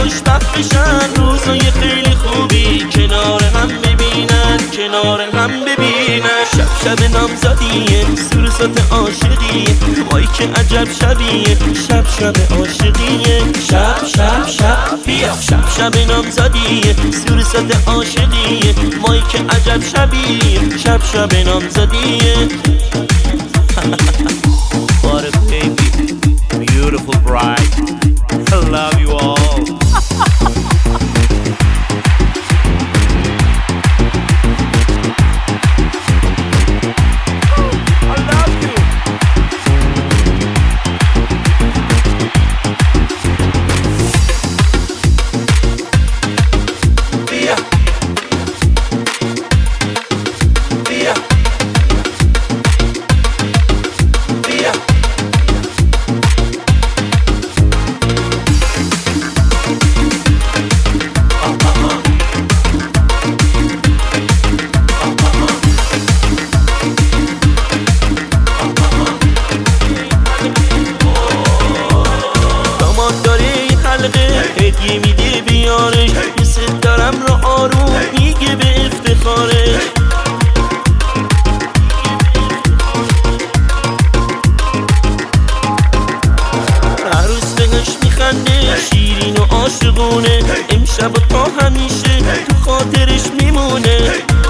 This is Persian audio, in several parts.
خوشبخت بشن، روزای خیلی خوبی کنار هم ببینن، کنار هم ببینن. شب شب نامزدیه، سورسات عاشقیه، وای که عجب شبیه، شب شب عاشقیه. شب شب شب بیا، شب شب نامزدیه، سورسات عاشقیه، وای که عجب شبیه، شب شب نامزدیه. What a baby, beautiful bride. I love you all. هدیه میده بیارش، دوست دارم رو آروم میگه به افتخارش. عروس بهش میخنده، شیرین و عاشقونه، امشب و تا همیشه تو خاطرش میمونه.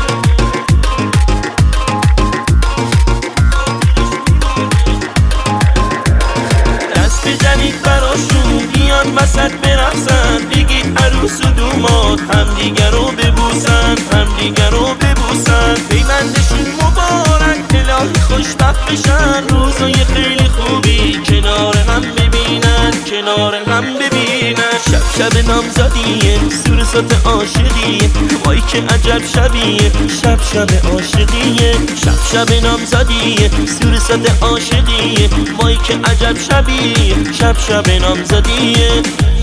دست بزنید براشون بیان وسط برقصن، بگید عروس و دوماد همدیگر رو ببوسن، همدیگر رو ببوسن. پیوندشون مبارک، الهی خوشبخت بشن، روزای خیلی خوبی کنار هم ببینن، کنار هم ببینن. شب شب نامزدیه، سورسات عاشقیه، وای که عجب شبیه، شب شب عاشقیه. شب شب نامزدیه، سورسات عاشقیه، وای که عجب شبیه، شب شب نامزدیه.